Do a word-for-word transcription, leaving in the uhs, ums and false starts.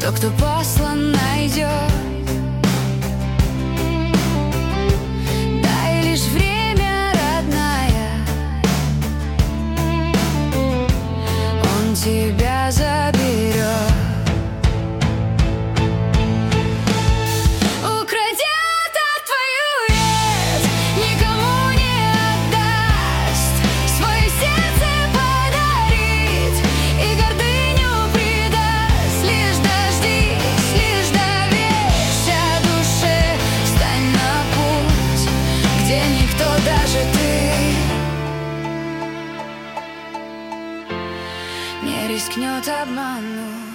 тот, кто послан, найдет. Дай лишь время, родная, он тебя заберет. Не рискнет обмануть.